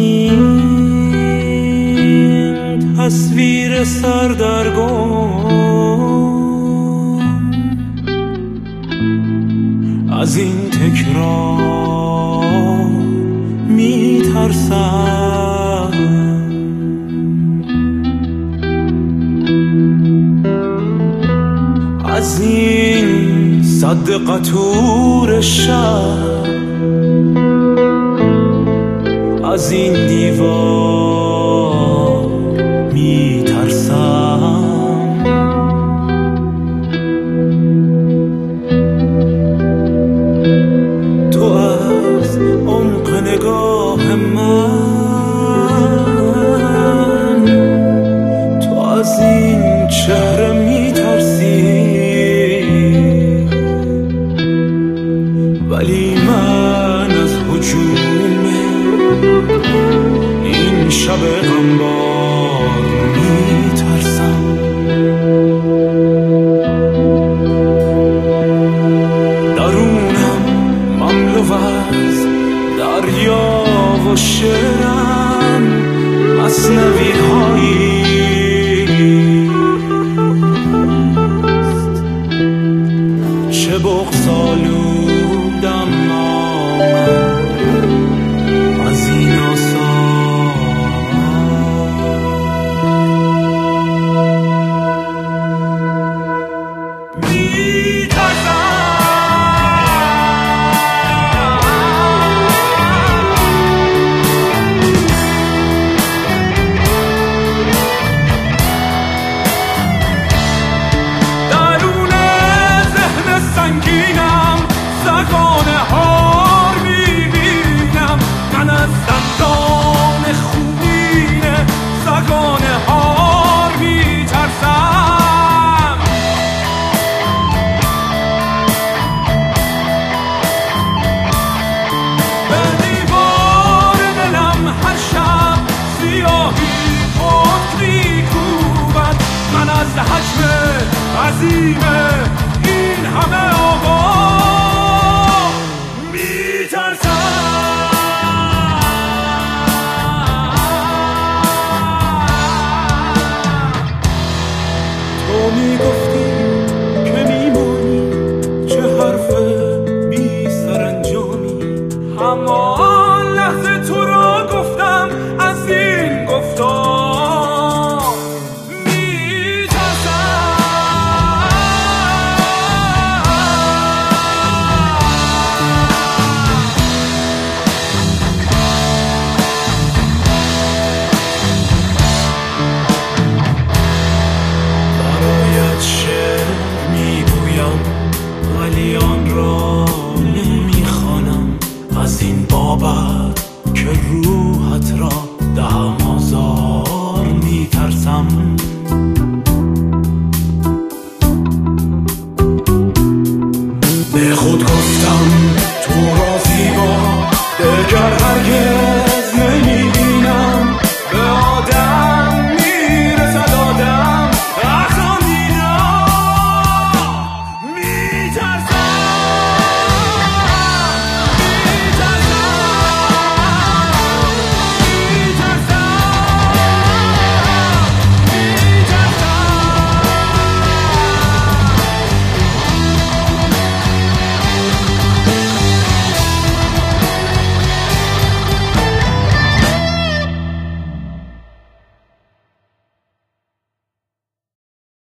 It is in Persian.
این تصویر سردرگم، از این تکرار میترسم. از این سد قطور شب، از این دیوار میترسم. تو از عمق نگاه من، تو از این چهره میترسی، ولی من از هجوم این شب غمبار میترسم. درونم مملو از دریا و شعرم، مثنوی هاییست. چه بغض‌آلودم من از این عظیمه این همه آقا میترسم. تو میگفتی که میمانی، چه حرف بی سرانجامی. همان لحظه تو را گفتم از این گفتار نمیخوانم از این بابت که روحت را دهم